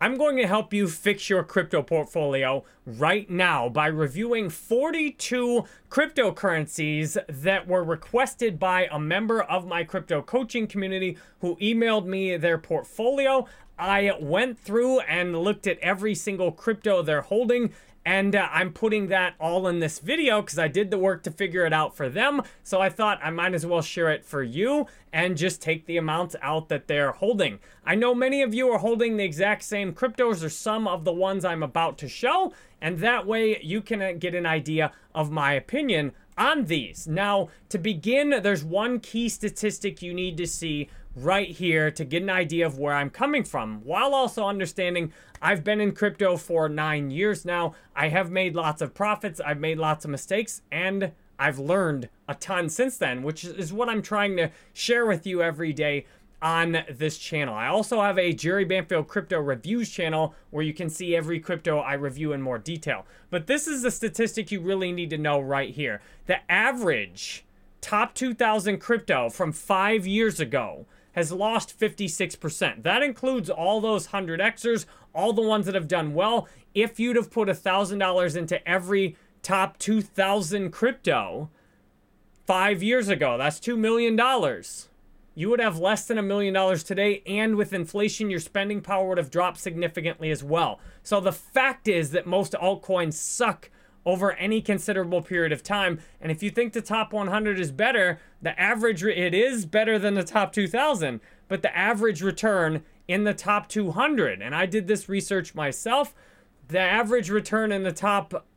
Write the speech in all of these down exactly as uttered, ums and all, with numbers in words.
I'm going to help you fix your crypto portfolio right now by reviewing forty-two cryptocurrencies that were requested by a member of my crypto coaching community who emailed me their portfolio. I went through and looked at every single crypto they're holding, and uh, I'm putting that all in this video because I did the work to figure it out for them. So I thought I might as well share it for you and just take the amounts out that they're holding. I know many of you are holding the exact same cryptos or some of the ones I'm about to show, and that way you can uh, get an idea of my opinion on these. Now, to begin, there's one key statistic you need to see right here to get an idea of where I'm coming from, while also understanding I've been in crypto for nine years now. I have made lots of profits, I've made lots of mistakes, and I've learned a ton since then, which is what I'm trying to share with you every day on this channel. I also have a Jerry Banfield Crypto Reviews channel where you can see every crypto I review in more detail. But this is the statistic you really need to know right here. The average top two thousand crypto from five years ago has lost fifty-six percent. That includes all those one hundred Xers, all the ones that have done well. If you'd have put one thousand dollars into every top two thousand crypto five years ago, that's two million dollars. You would have less than a million dollars today, and with inflation, your spending power would have dropped significantly as well. So the fact is that most altcoins suck over any considerable period of time. And if you think the top one hundred is better, the average, it is better than the top two thousand, but the average return in the top two hundred, and I did this research myself, the average return in the top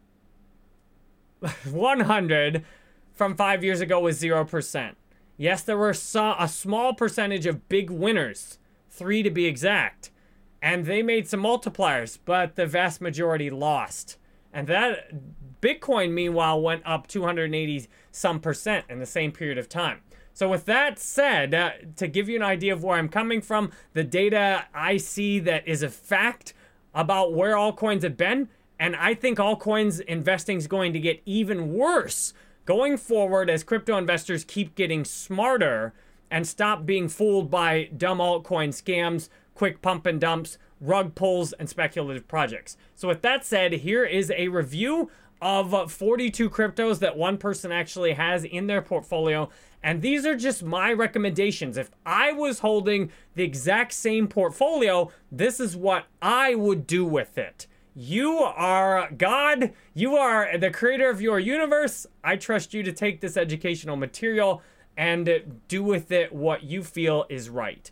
one hundred from five years ago was zero percent. Yes, there were so, a small percentage of big winners, three to be exact, and they made some multipliers, but the vast majority lost. And that Bitcoin, meanwhile, went up two hundred eighty some percent in the same period of time. So with that said, uh, to give you an idea of where I'm coming from, the data I see that is a fact about where altcoins have been, and I think altcoins investing is going to get even worse going forward as crypto investors keep getting smarter and stop being fooled by dumb altcoin scams, quick pump and dumps, rug pulls, and speculative projects. So with that said, here is a review of forty-two cryptos that one person actually has in their portfolio. And these are just my recommendations. If I was holding the exact same portfolio, this is what I would do with it. You are God. You are the creator of your universe. I trust you to take this educational material and do with it what you feel is right.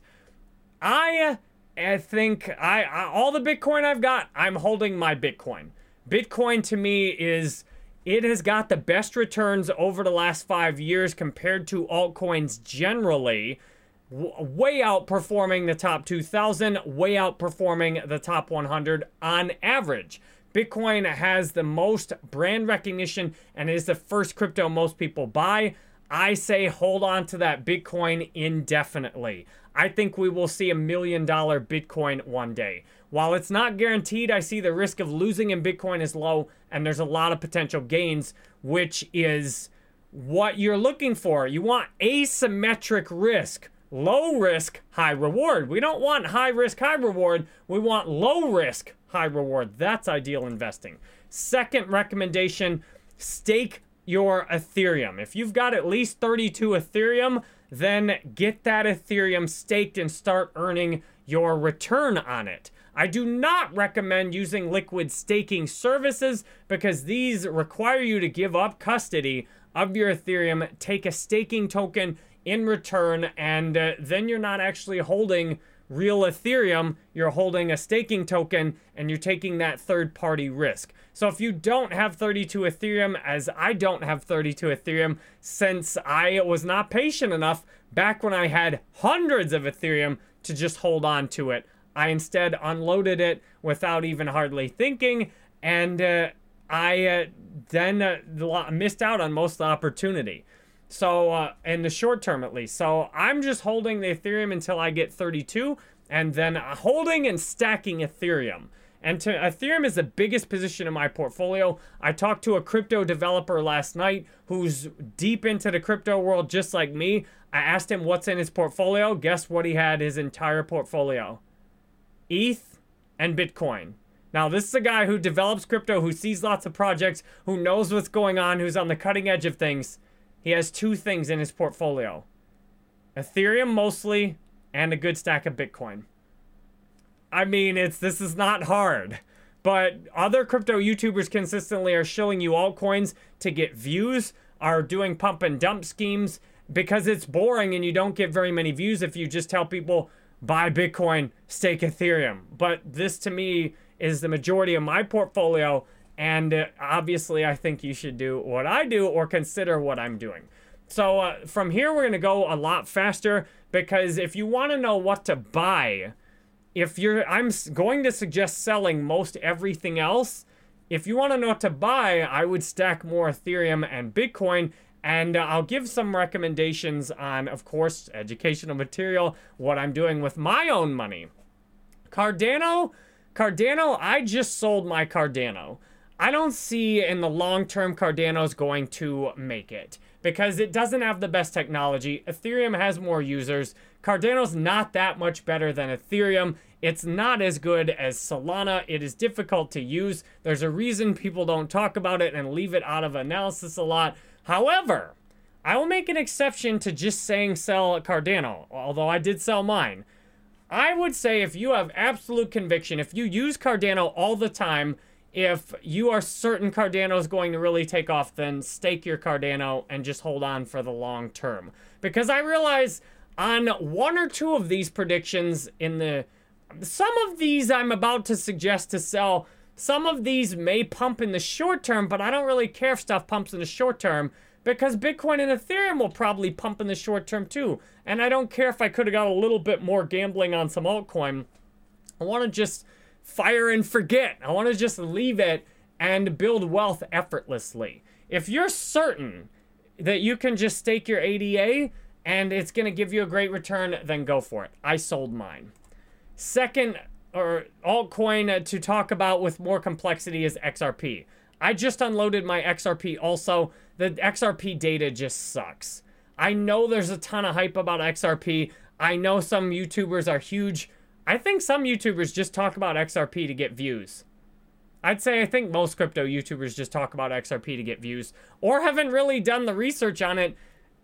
I I think I, I all the Bitcoin I've got, I'm holding my Bitcoin. Bitcoin to me is, it has got the best returns over the last five years compared to altcoins generally, w- way outperforming the top two thousand, way outperforming the top one hundred on average. Bitcoin has the most brand recognition and is the first crypto most people buy. I say hold on to that Bitcoin indefinitely. I think we will see a million dollar Bitcoin one day. While it's not guaranteed, I see the risk of losing in Bitcoin is low, and there's a lot of potential gains, which is what you're looking for. You want asymmetric risk, low risk, high reward. We don't want high risk, high reward. We want low risk, high reward. That's ideal investing. Second recommendation, stake your Ethereum. If you've got at least thirty-two Ethereum, then get that Ethereum staked and start earning your return on it. I do not recommend using liquid staking services because these require you to give up custody of your Ethereum, take a staking token in return, and uh, then you're not actually holding real Ethereum, you're holding a staking token, and you're taking that third-party risk. So if you don't have thirty-two Ethereum, as I don't have thirty-two Ethereum, since I was not patient enough back when I had hundreds of Ethereum to just hold on to it, I instead unloaded it without even hardly thinking, and uh, I uh, then uh, missed out on most of the opportunity. So, uh, in the short term at least. So, I'm just holding the Ethereum until I get thirty-two, and then holding and stacking Ethereum. And to, Ethereum is the biggest position in my portfolio. I talked to a crypto developer last night who's deep into the crypto world just like me. I asked him what's in his portfolio. Guess what he had his entire portfolio? E T H, and Bitcoin. Now, this is a guy who develops crypto, who sees lots of projects, who knows what's going on, who's on the cutting edge of things. He has two things in his portfolio. Ethereum mostly, and a good stack of Bitcoin. I mean, it's this is not hard. But other crypto YouTubers consistently are shilling you altcoins to get views, are doing pump and dump schemes, because it's boring and you don't get very many views if you just tell people, buy Bitcoin, stake Ethereum. But this, to me, is the majority of my portfolio, and uh, obviously I think you should do what I do or consider what I'm doing. So uh, from here we're going to go a lot faster, because if you want to know what to buy, if you're I'm going to suggest selling most everything else. If you want to know what to buy, I would stack more Ethereum and Bitcoin, and uh, I'll give some recommendations on, of course, educational material, what I'm doing with my own money. Cardano Cardano, I just sold my Cardano. I don't see in the long term Cardano's going to make it because it doesn't have the best technology. Ethereum has more users. Cardano's not that much better than Ethereum. It's not as good as Solana. It is difficult to use. There's a reason people don't talk about it and leave it out of analysis a lot. However, I will make an exception to just saying sell Cardano, although I did sell mine. I would say if you have absolute conviction, if you use Cardano all the time, if you are certain Cardano is going to really take off, then stake your Cardano and just hold on for the long term. Because I realize on one or two of these predictions in the... Some of these I'm about to suggest to sell. Some of these may pump in the short term, but I don't really care if stuff pumps in the short term, because Bitcoin and Ethereum will probably pump in the short term too. And I don't care if I could have got a little bit more gambling on some altcoin. I want to just fire and forget. I want to just leave it and build wealth effortlessly. If you're certain that you can just stake your A D A and it's going to give you a great return, then go for it. I sold mine. Second, or altcoin to talk about with more complexity is X R P. I just unloaded my X R P also. The X R P data just sucks. I know there's a ton of hype about X R P. I know some YouTubers are huge. I think some YouTubers just talk about X R P to get views. I'd say I think most crypto YouTubers just talk about X R P to get views or haven't really done the research on it.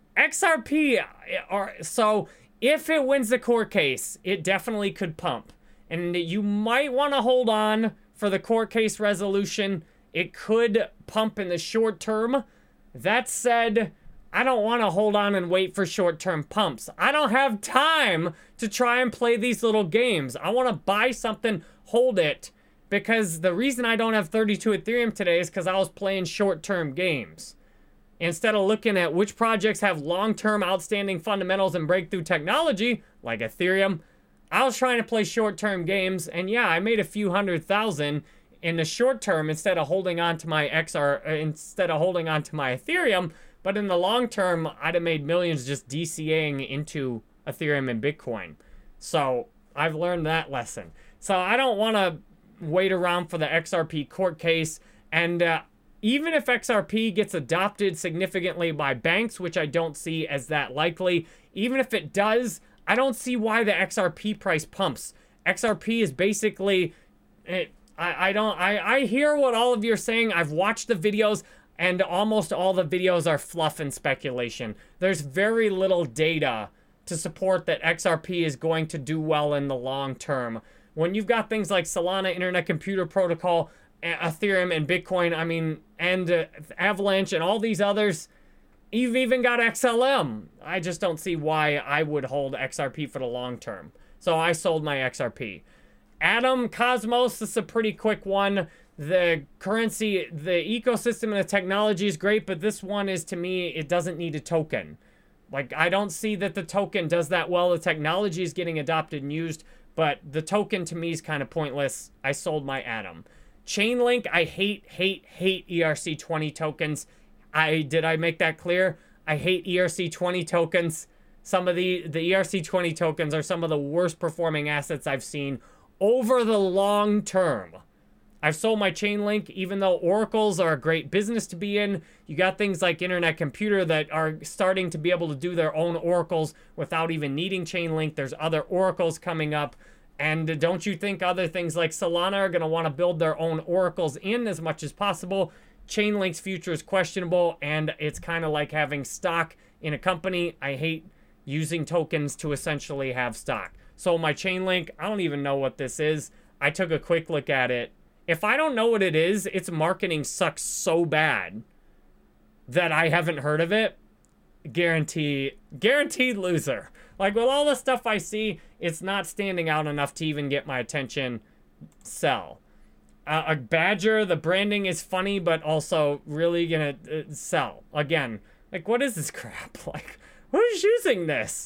X R P, are, so if it wins the court case, it definitely could pump. And you might want to hold on for the court case resolution. It could pump in the short term. That said, I don't want to hold on and wait for short-term pumps. I don't have time to try and play these little games. I want to buy something, hold it, because the reason I don't have thirty-two Ethereum today is because I was playing short-term games. Instead of looking at which projects have long-term outstanding fundamentals and breakthrough technology, like Ethereum, I was trying to play short-term games, and yeah, I made a few hundred thousand in the short term instead of holding on to my X R, uh, instead of holding on to my Ethereum. But in the long term, I'd have made millions just DCAing into Ethereum and Bitcoin. So I've learned that lesson. So I don't want to wait around for the X R P court case. And uh, even if X R P gets adopted significantly by banks, which I don't see as that likely, even if it does, I don't see why the X R P price pumps. X R P is basically... It, I, I don't... I, I hear what all of you are saying. I've watched the videos, and almost all the videos are fluff and speculation. There's very little data to support that X R P is going to do well in the long term. When you've got things like Solana, Internet Computer Protocol, Ethereum, and Bitcoin, I mean, and uh, Avalanche, and all these others, you've even got X L M. I just don't see why I would hold X R P for the long term. So I sold my X R P. Atom, Cosmos, this is a pretty quick one. The currency, the ecosystem and the technology is great, but this one is, to me, it doesn't need a token. Like, I don't see that the token does that well. The technology is getting adopted and used, but the token to me is kind of pointless. I sold my Atom. Chainlink, I hate, hate, hate E R C twenty tokens. I did I make that clear? I hate E R C twenty tokens. Some of the, the E R C twenty tokens are some of the worst performing assets I've seen over the long term. I've sold my Chainlink, even though oracles are a great business to be in. You got things like Internet Computer that are starting to be able to do their own oracles without even needing Chainlink. There's other oracles coming up. And don't you think other things like Solana are going to want to build their own oracles in as much as possible? Chainlink's future is questionable, and it's kind of like having stock in a company. I hate using tokens to essentially have stock. So my Chainlink, I don't even know what this is. I took a quick look at it. If I don't know what it is, its marketing sucks so bad that I haven't heard of it. Guarantee, guaranteed loser. Like, with all the stuff I see, it's not standing out enough to even get my attention. Sell. Uh, a Badger, the branding is funny, but also really gonna uh, sell. Again, like, what is this crap? Like, who's using this?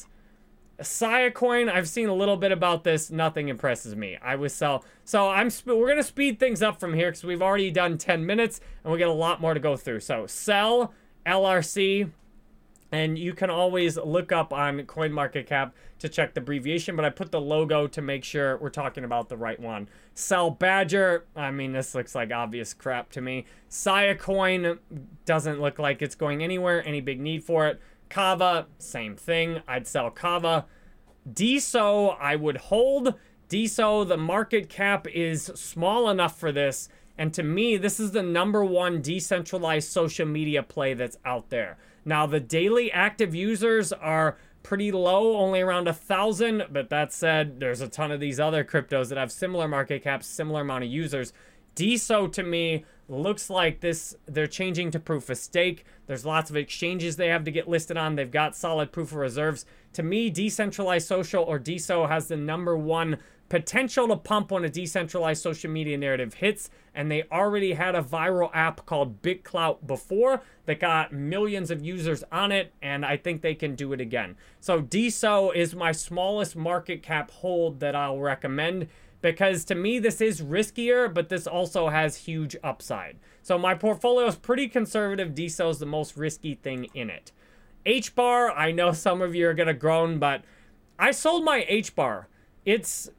Sia Coin, I've seen a little bit about this. Nothing impresses me. I would sell. So I'm we're gonna speed things up from here because we've already done ten minutes and we got a lot more to go through. So sell, L R C, and you can always look up on CoinMarketCap to check the abbreviation, but I put the logo to make sure we're talking about the right one. Sell Badger, I mean, this looks like obvious crap to me. Sia Coin doesn't look like it's going anywhere, any big need for it. Kava, same thing. I'd sell Kava. D S O, I would hold. D S O, the market cap is small enough for this. And to me, this is the number one decentralized social media play that's out there. Now, the daily active users are pretty low, only around a thousand. But that said, there's a ton of these other cryptos that have similar market caps, similar amount of users. D S O to me looks like this, they're changing to proof of stake. There's lots of exchanges they have to get listed on. They've got solid proof of reserves. To me, decentralized social, or D S O, has the number one potential to pump when a decentralized social media narrative hits. And they already had a viral app called BitClout before that got millions of users on it, and I think they can do it again. So D S O is my smallest market cap hold that I'll recommend, because to me this is riskier, but this also has huge upside. So my portfolio is pretty conservative. D S O is the most risky thing in it. H bar, I know some of you are gonna groan, but I sold my H bar. It's,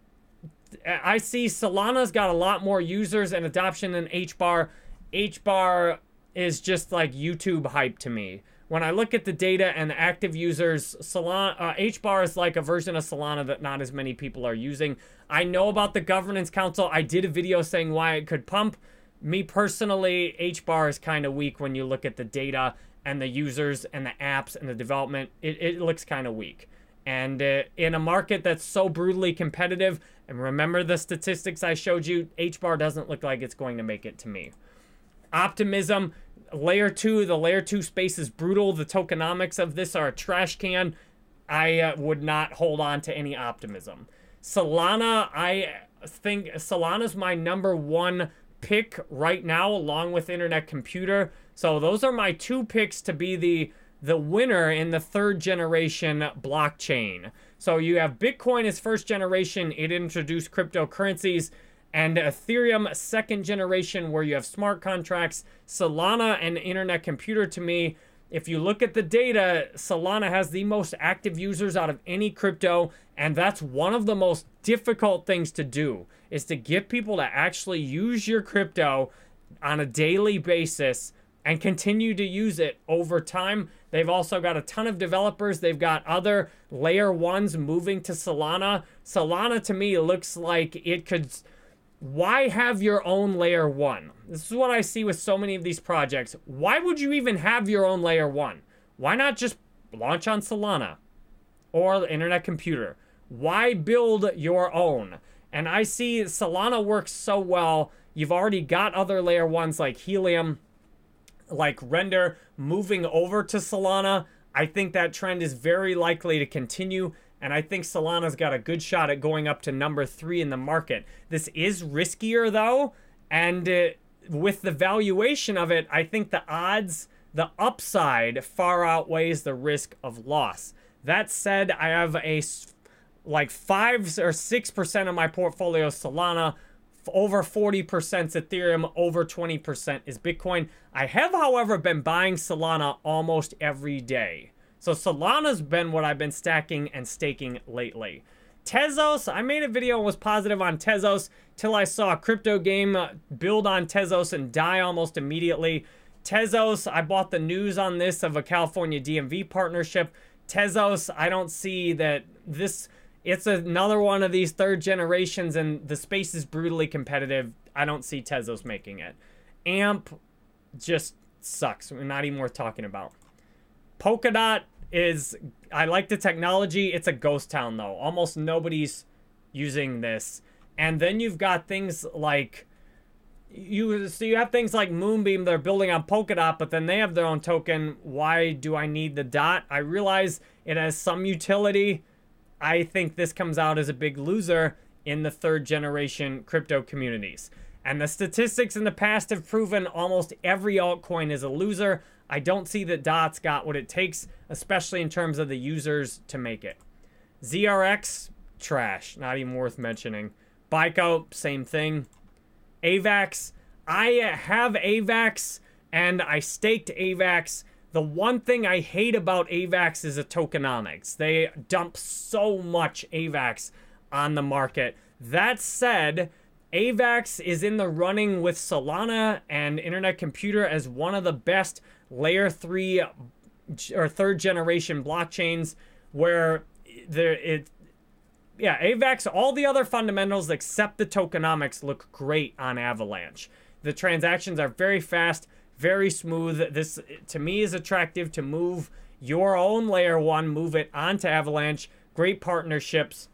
I see Solana's got a lot more users and adoption than H bar. H bar is just like YouTube hype to me. When I look at the data and the active users, Solana, uh, H bar is like a version of Solana that not as many people are using. I know about the governance council. I did a video saying why it could pump. Me personally, H bar is kind of weak when you look at the data and the users and the apps and the development. It, it looks kind of weak. And uh, in a market that's so brutally competitive, and remember the statistics I showed you, H bar doesn't look like it's going to make it to me. Optimism, layer two, the layer two space is brutal. The tokenomics of this are a trash can. I uh, would not hold on to any optimism. Solana, I think Solana's my number one pick right now, along with Internet Computer. So those are my two picks to be the the winner in the third generation blockchain. So you have Bitcoin as first generation. It introduced cryptocurrencies. And Ethereum second generation, where you have smart contracts. Solana and Internet Computer, to me, if you look at the data, Solana has the most active users out of any crypto. And that's one of the most difficult things to do, is to get people to actually use your crypto on a daily basis and continue to use it over time. They've also got a ton of developers. They've got other layer ones moving to Solana. Solana, to me, looks like it could... Why have your own layer one? This is what I see with so many of these projects. Why would you even have your own layer one? Why not just launch on Solana or Internet Computer? Why build your own? And I see Solana works so well. You've already got other layer ones like Helium, like Render, moving over to Solana. I think that trend is very likely to continue. And I think Solana's got a good shot at going up to number three in the market. This is riskier, though. And uh, with the valuation of it, I think the odds, the upside far outweighs the risk of loss. That said, I have a like five or six percent of my portfolio is Solana. Over forty percent is Ethereum. Over twenty percent is Bitcoin. I have, however, been buying Solana almost every day. So Solana's been what I've been stacking and staking lately. Tezos, I made a video and was positive on Tezos till I saw a crypto game build on Tezos and die almost immediately. Tezos, I bought the news on this of a California D M V partnership. Tezos, I don't see that this... it's another one of these third generations, and the space is brutally competitive. I don't see Tezos making it. Amp just sucks. We're not even worth talking about. Polkadot is, I like the technology. It's a ghost town, though. Almost nobody's using this. And then you've got things like, you so you have things like Moonbeam that are building on Polkadot, but then they have their own token. Why do I need the dot? I realize it has some utility. I think this comes out as a big loser in the third generation crypto communities. And the statistics in the past have proven almost every altcoin is a loser. I don't see that Dot's got what it takes, especially in terms of the users to make it. Z R X, trash, not even worth mentioning. Bico, same thing. AVAX, I have AVAX and I staked AVAX. The one thing I hate about AVAX is the tokenomics. They dump so much AVAX on the market. That said, AVAX is in the running with Solana and Internet Computer as one of the best layer three or third generation blockchains where there it yeah, AVAX, all the other fundamentals except the tokenomics look great on Avalanche. The transactions are very fast, very smooth. This, to me, is attractive to move your own layer one, move it onto Avalanche. Great partnerships.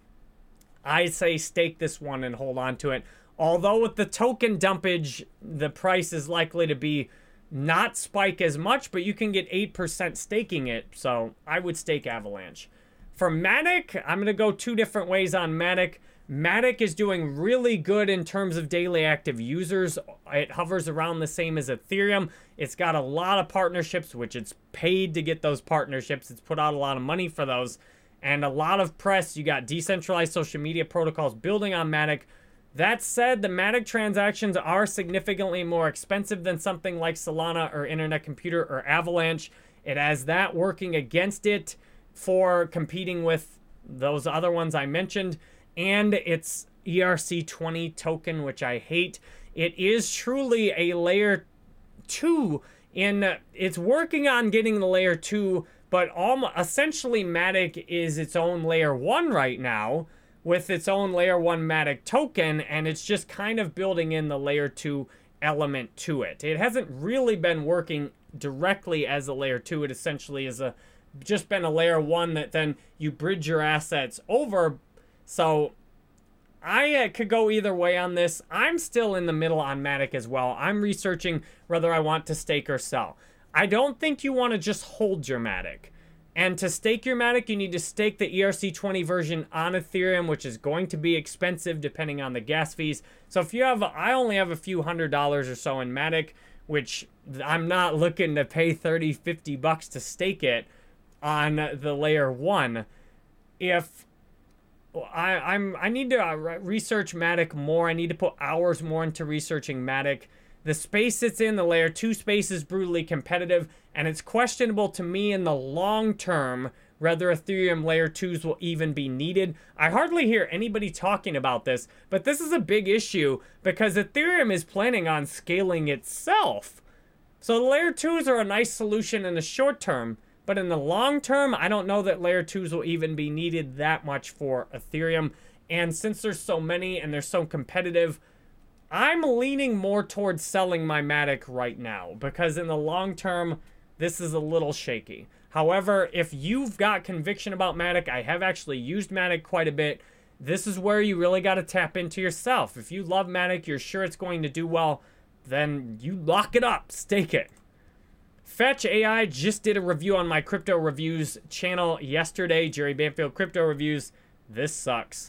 I say stake this one and hold on to it. Although with the token dumpage, the price is likely to be not spike as much, but you can get eight percent staking it. So I would stake Avalanche. For Matic, I'm going to go two different ways on Matic. Matic is doing really good in terms of daily active users. It hovers around the same as Ethereum. It's got a lot of partnerships, which it's paid to get those partnerships. It's put out a lot of money for those. And a lot of press. You got decentralized social media protocols building on Matic. That said, the Matic transactions are significantly more expensive than something like Solana or Internet Computer or Avalanche. It has that working against it for competing with those other ones I mentioned, and its E R C twenty token, which I hate. It is truly a layer two in, it's working on getting the layer two, but almost, essentially Matic is its own layer one right now with its own layer one Matic token, and it's just kind of building in the layer two element to it. It hasn't really been working directly as a layer two. It essentially is a just been a layer one that then you bridge your assets over. So I uh, could go either way on this. I'm still in the middle on Matic as well. I'm researching whether I want to stake or sell. I don't think you want to just hold your Matic. And to stake your Matic, you need to stake the E R C twenty version on Ethereum, which is going to be expensive depending on the gas fees. So if you have, I only have a few hundred dollars or so in Matic, which I'm not looking to pay thirty, fifty bucks to stake it on the layer one. If I, I'm, I need to uh, research Matic more. I need to put hours more into researching Matic. The space it's in, the layer two space, is brutally competitive, and it's questionable to me in the long term whether Ethereum layer twos will even be needed. I hardly hear anybody talking about this, but this is a big issue because Ethereum is planning on scaling itself. So the layer twos are a nice solution in the short term, but in the long term, I don't know that layer twos will even be needed that much for Ethereum. And since there's so many and they're so competitive, I'm leaning more towards selling my Matic right now because in the long term, this is a little shaky. However, if you've got conviction about Matic, I have actually used Matic quite a bit. This is where you really got to tap into yourself. If you love Matic, you're sure it's going to do well, then you lock it up, stake it. Fetch A I just did a review on my Crypto Reviews channel yesterday. Jerry Banfield Crypto Reviews. This sucks.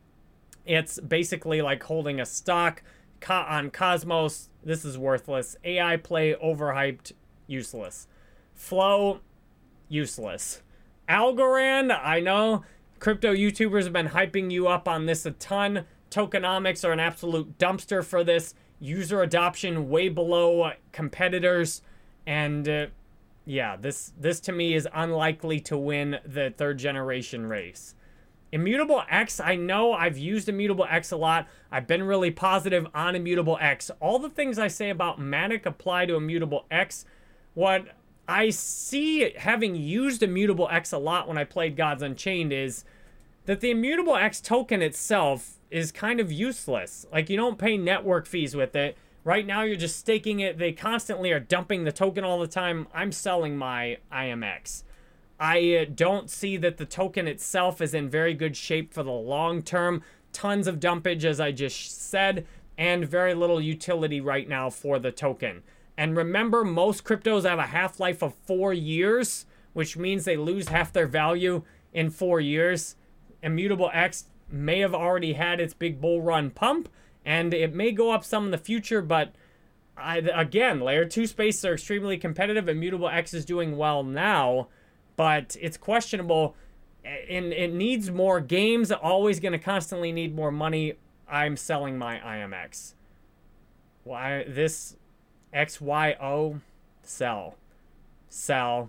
It's basically like holding a stock on Cosmos. This is worthless. A I play, overhyped, useless. Flow, useless. Algorand, I know crypto YouTubers have been hyping you up on this a ton. Tokenomics are an absolute dumpster for this. User adoption way below competitors. And uh, yeah, this this to me is unlikely to win the third generation race. Immutable X, I know I've used Immutable X a lot. I've been really positive on Immutable X. All the things I say about Matic apply to Immutable X. What I see having used Immutable X a lot when I played Gods Unchained is that the Immutable X token itself is kind of useless. Like, you don't pay network fees with it. Right now, you're just staking it. They constantly are dumping the token all the time. I'm selling my I M X. I uh, don't see that the token itself is in very good shape for the long term. Tons of dumpage, as I just said, and very little utility right now for the token. And remember, most cryptos have a half-life of four years, which means they lose half their value in four years. Immutable X may have already had its big bull run pump, and it may go up some in the future, but I, again, layer two spaces are extremely competitive. Immutable X is doing well now, but it's questionable, and it needs more games. Always going to constantly need more money. I'm selling my I M X. Why this X Y O? Sell. Sell.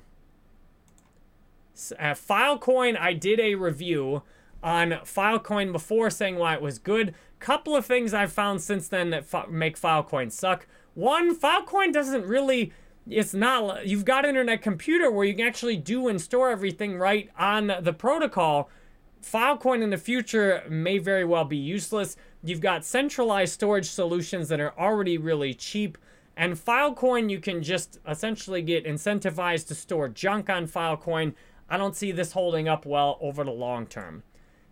Uh, Filecoin, I did a review on Filecoin before saying why it was good. Couple of things I've found since then that f make Filecoin suck. One, Filecoin doesn't really, it's not, you've got internet computer where you can actually do and store everything right on the protocol. Filecoin in the future may very well be useless. You've got centralized storage solutions that are already really cheap. And Filecoin, you can just essentially get incentivized to store junk on Filecoin. I don't see this holding up well over the long term.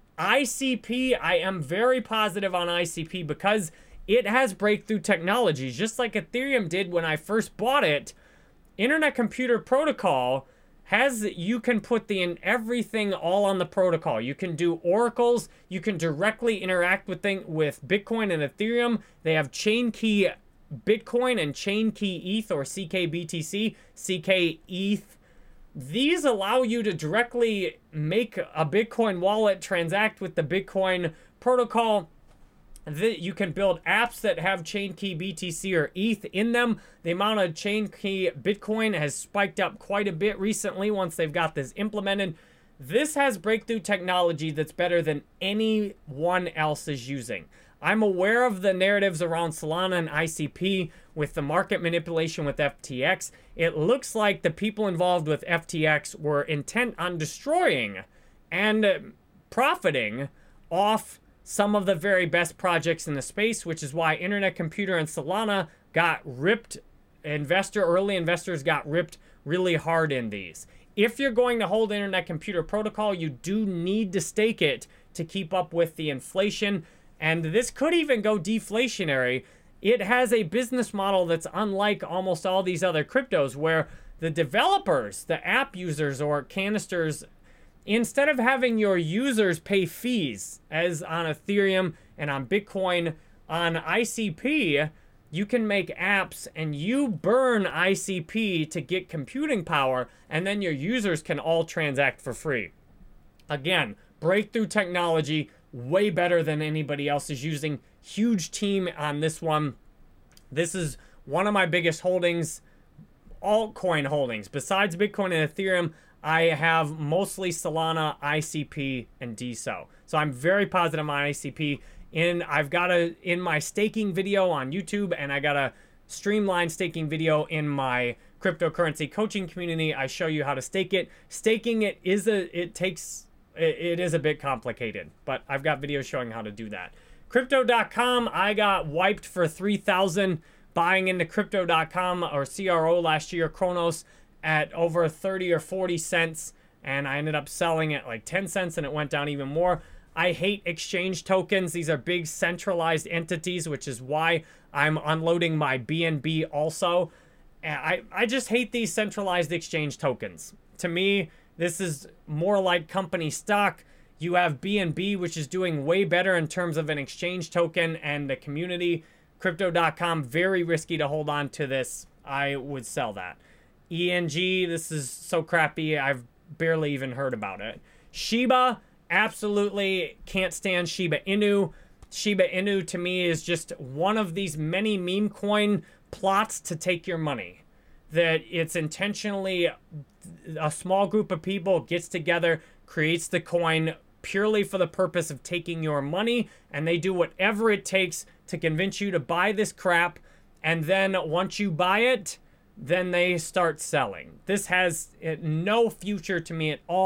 I C P, I am very positive on I C P because it has breakthrough technologies, just like Ethereum did when I first bought it. Internet Computer Protocol has, you can put the in everything all on the protocol. You can do oracles, you can directly interact with thing with Bitcoin and Ethereum. They have chain key Bitcoin and chain key E T H or C K B T C, C K E T H. These allow you to directly make a Bitcoin wallet, transact with the Bitcoin protocol. You can build apps that have chain key B T C or E T H in them. The amount of chain key Bitcoin has spiked up quite a bit recently once they've got this implemented. This has breakthrough technology that's better than anyone else is using. I'm aware of the narratives around Solana and I C P with the market manipulation with F T X. It looks like the people involved with F T X were intent on destroying and profiting off some of the very best projects in the space, which is why Internet Computer and Solana got ripped. Investor, early investors got ripped really hard in these. If you're going to hold Internet Computer Protocol, you do need to stake it to keep up with the inflation. And this could even go deflationary. It has a business model that's unlike almost all these other cryptos where the developers, the app users or canisters, instead of having your users pay fees, as on Ethereum and on Bitcoin, on I C P, you can make apps and you burn I C P to get computing power, and then your users can all transact for free. Again, breakthrough technology, way better than anybody else is using. Huge team on this one. This is one of my biggest holdings, altcoin holdings. Besides Bitcoin and Ethereum, I have mostly Solana, I C P, and D S O. So I'm very positive on I C P. In I've got a in my staking video on YouTube, and I got a streamlined staking video in my cryptocurrency coaching community. I show you how to stake it. Staking it is a it takes it, it is a bit complicated, but I've got videos showing how to do that. Crypto dot com, I got wiped for three thousand buying into Crypto dot com or C R O last year, Kronos, at over thirty or forty cents, and I ended up selling at like ten cents, and it went down even more. I hate exchange tokens. These are big centralized entities, which is why I'm unloading my B N B also. I, I just hate these centralized exchange tokens. To me, this is more like company stock. You have B N B, which is doing way better in terms of an exchange token and the community. Crypto dot com, very risky to hold on to this. I would sell that. E N G, this is so crappy, I've barely even heard about it. Shiba, absolutely can't stand Shiba Inu. Shiba Inu to me is just one of these many meme coin plots to take your money. That it's intentionally a small group of people gets together, creates the coin purely for the purpose of taking your money, and they do whatever it takes to convince you to buy this crap, and then once you buy it, then they start selling. This has no future to me at all.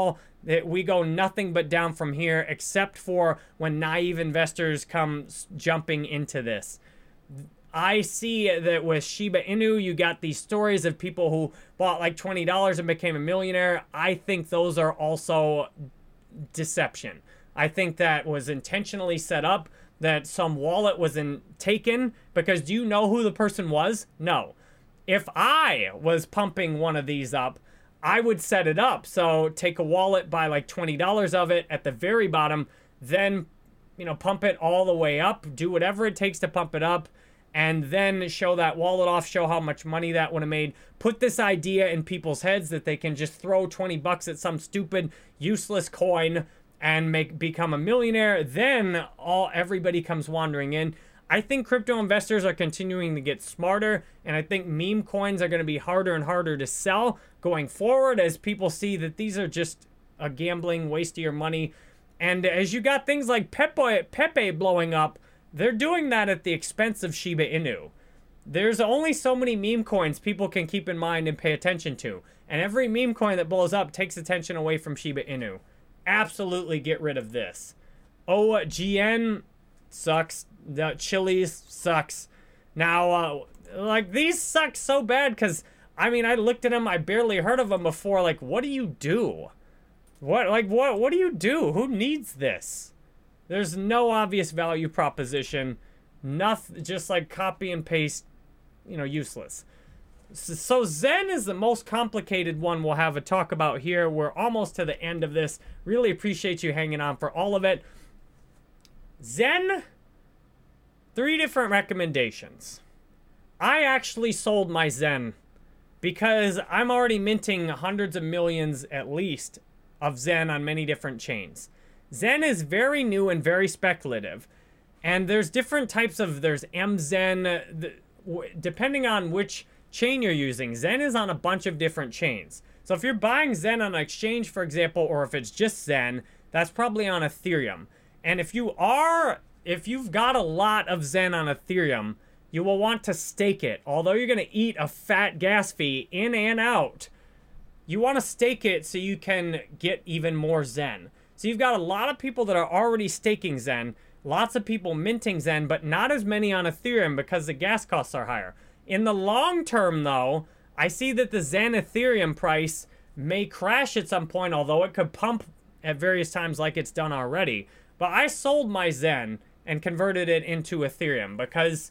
That we go nothing but down from here, except for when naive investors come jumping into this. I see that with Shiba Inu, you got these stories of people who bought like twenty dollars and became a millionaire. I think those are also deception. I think that was intentionally set up, that some wallet was in, taken, because do you know who the person was? No. If I was pumping one of these up, I would set it up. So take a wallet, buy like twenty dollars of it at the very bottom, then, you know, pump it all the way up, do whatever it takes to pump it up, and then show that wallet off, show how much money that would have made. Put this idea in people's heads that they can just throw twenty bucks at some stupid, useless coin and make become a millionaire. Then all everybody comes wandering in. I think crypto investors are continuing to get smarter, and I think meme coins are going to be harder and harder to sell going forward as people see that these are just a gambling waste of your money. And as you got things like Pepe, Pepe blowing up, they're doing that at the expense of Shiba Inu. There's only so many meme coins people can keep in mind and pay attention to. And every meme coin that blows up takes attention away from Shiba Inu. Absolutely get rid of this. O G N sucks. The Chili's sucks. Now, uh, like, these suck so bad because, I mean, I looked at them. I barely heard of them before. Like, what do you do? What, like, what, what do you do? Who needs this? There's no obvious value proposition. Nothing, just like copy and paste, you know, useless. So, so Zen is the most complicated one we'll have a talk about here. We're almost to the end of this. Really appreciate you hanging on for all of it. Zen, three different recommendations. I actually sold my Zen because I'm already minting hundreds of millions at least of Zen on many different chains. Zen is very new and very speculative. And there's different types of, there's M Zen, the, depending on which chain you're using. Zen is on a bunch of different chains. So if you're buying Zen on an exchange, for example, or if it's just Zen, that's probably on Ethereum. And if you are, if you've got a lot of Zen on Ethereum, you will want to stake it. Although you're going to eat a fat gas fee in and out, you want to stake it so you can get even more Zen. So you've got a lot of people that are already staking Zen, lots of people minting Zen, but not as many on Ethereum because the gas costs are higher. In the long term, though, I see that the Zen Ethereum price may crash at some point, although it could pump at various times like it's done already. But I sold my Zen and converted it into Ethereum because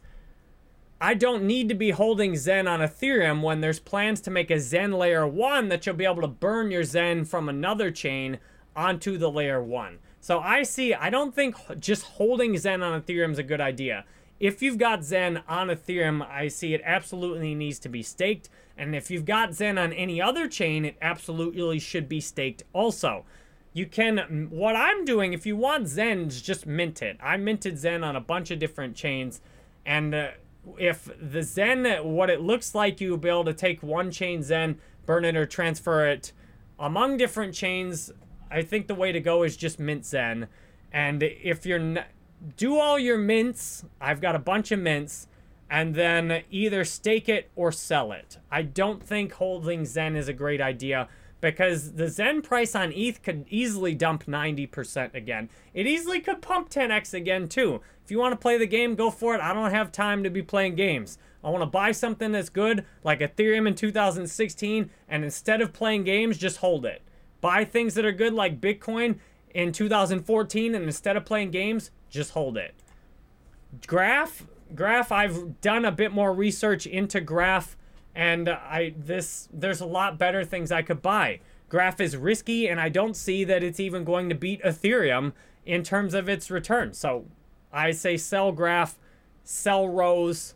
I don't need to be holding Zen on Ethereum when there's plans to make a Zen layer one that you'll be able to burn your Zen from another chain onto the layer one. So I see, I don't think just holding Zen on Ethereum is a good idea. If you've got Zen on Ethereum, I see it absolutely needs to be staked. And if you've got Zen on any other chain, it absolutely should be staked also. You can, what I'm doing, if you want Zen, just mint it. I minted Zen on a bunch of different chains. And uh, if the Zen, what it looks like, you'll be able to take one chain Zen, burn it or transfer it among different chains. I think the way to go is just mint Zen. And if you're not, do all your mints, I've got a bunch of mints, and then either stake it or sell it. I don't think holding Zen is a great idea because the Zen price on E T H could easily dump ninety percent again. It easily could pump ten X again too. If you want to play the game, go for it. I don't have time to be playing games. I want to buy something that's good, like Ethereum in two thousand sixteen, and instead of playing games, just hold it. Buy things that are good like Bitcoin in two thousand fourteen, and instead of playing games, just hold it. Graph, Graph, I've done a bit more research into Graph, and I this there's a lot better things I could buy. Graph is risky, and I don't see that it's even going to beat Ethereum in terms of its return. So I say sell Graph, sell Rose,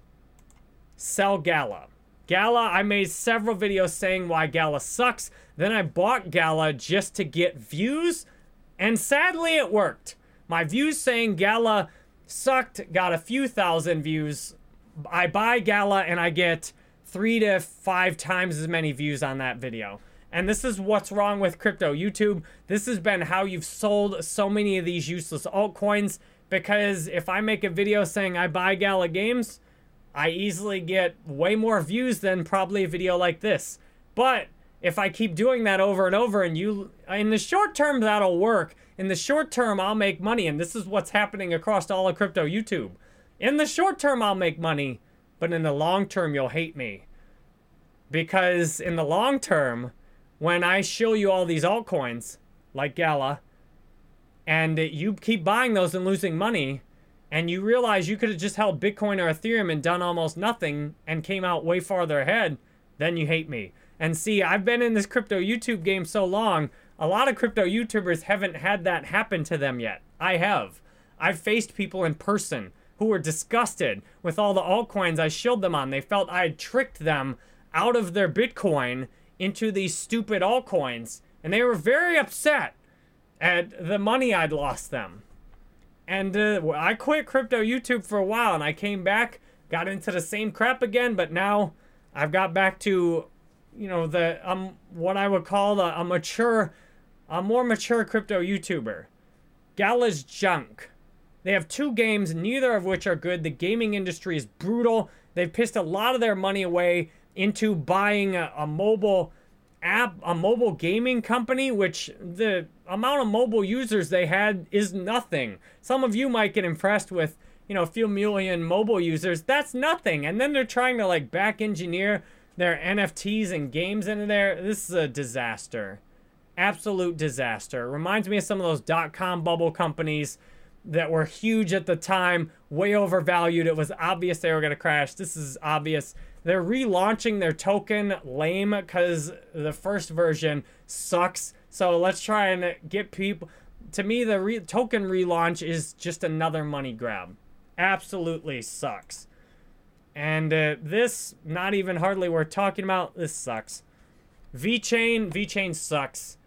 sell Gala. Gala, I made several videos saying why Gala sucks. Then I bought Gala just to get views, and sadly it worked. My views saying Gala sucked got a few thousand views. I buy Gala and I get three to five times as many views on that video. And this is what's wrong with crypto YouTube. This has been how you've sold so many of these useless altcoins, because if I make a video saying I buy Gala Games, I easily get way more views than probably a video like this. But if I keep doing that over and over and you in the short term, that'll work. In the short term, I'll make money. And this is what's happening across all of crypto YouTube. In the short term, I'll make money. But in the long term, you'll hate me. Because in the long term, when I show you all these altcoins, like Gala, and you keep buying those and losing money, and you realize you could have just held Bitcoin or Ethereum and done almost nothing and came out way farther ahead, then you hate me. And see, I've been in this crypto YouTube game so long, a lot of crypto YouTubers haven't had that happen to them yet. I have. I've faced people in person who were disgusted with all the altcoins I showed them on. They felt I had tricked them out of their Bitcoin into these stupid altcoins, and they were very upset at the money I'd lost them. And uh, I quit crypto YouTube for a while, and I came back, got into the same crap again, but now I've got back to, you know, the um what I would call a, a mature, a more mature crypto YouTuber. Gala's junk. They have two games, neither of which are good. The gaming industry is brutal. They've pissed a lot of their money away into buying a, a mobile app, a mobile gaming company, which the amount of mobile users they had is nothing. Some of you might get impressed with, you know, a few million mobile users. That's nothing. And then they're trying to like back engineer their N F Ts and games into there. This is a disaster. Absolute disaster. Reminds me of some of those dot-com bubble companies that were huge at the time, way overvalued. It was obvious they were going to crash. This is obvious. They're relaunching their token lame because the first version sucks. So let's try and get people... To me, the re token relaunch is just another money grab. Absolutely sucks. And uh, this, not even hardly worth talking about. This sucks. VeChain, VeChain sucks.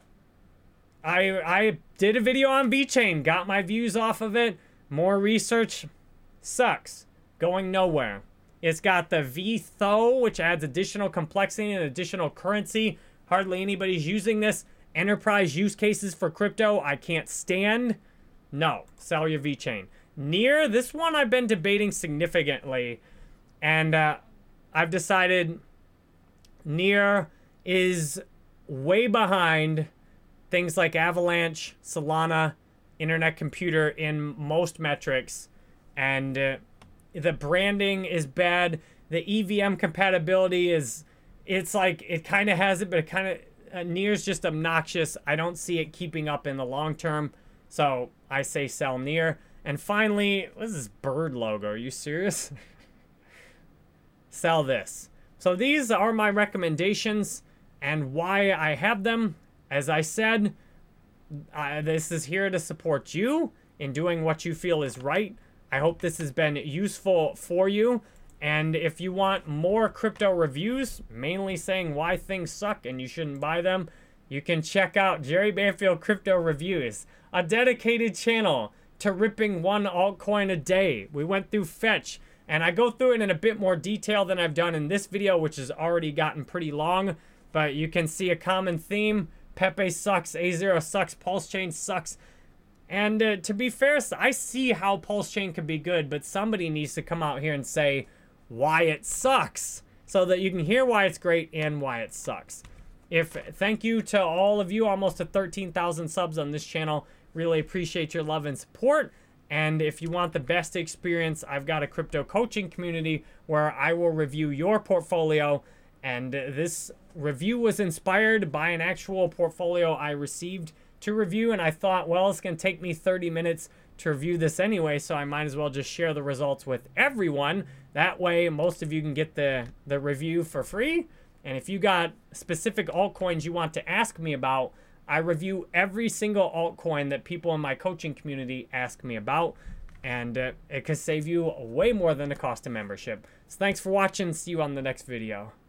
I I did a video on VeChain, got my views off of it. More research, sucks. Going nowhere. It's got the V T H O, which adds additional complexity and additional currency. Hardly anybody's using this. Enterprise use cases for crypto, I can't stand. No, sell your VeChain. Near, this one I've been debating significantly. And uh, I've decided Near is way behind things like Avalanche, Solana, Internet Computer in most metrics. And uh, the branding is bad. The E V M compatibility is, it's like, it kind of has it, but it kind of, uh, Near's just obnoxious. I don't see it keeping up in the long term. So I say sell Near. And finally, what is this bird logo? Are you serious? Sell this. So these are my recommendations and why I have them. As I said, uh, this is here to support you in doing what you feel is right. I hope this has been useful for you. And if you want more crypto reviews, mainly saying why things suck and you shouldn't buy them, you can check out Jerry Banfield Crypto Reviews, a dedicated channel to ripping one altcoin a day. We went through Fetch, and I go through it in a bit more detail than I've done in this video, which has already gotten pretty long. But you can see a common theme. Pepe sucks, A zero sucks, Pulse Chain sucks. And uh, to be fair, I see how Pulse Chain could be good, but somebody needs to come out here and say why it sucks so that you can hear why it's great and why it sucks. If thank you to all of you, almost to thirteen thousand subs on this channel. Really appreciate your love and support. And if you want the best experience, I've got a crypto coaching community where I will review your portfolio. And this review was inspired by an actual portfolio I received to review. And I thought, well, it's going to take me thirty minutes to review this anyway, so I might as well just share the results with everyone. That way, most of you can get the, the review for free. And if you got specific altcoins you want to ask me about, I review every single altcoin that people in my coaching community ask me about. And uh, it could save you way more than the cost of membership. So thanks for watching. See you on the next video.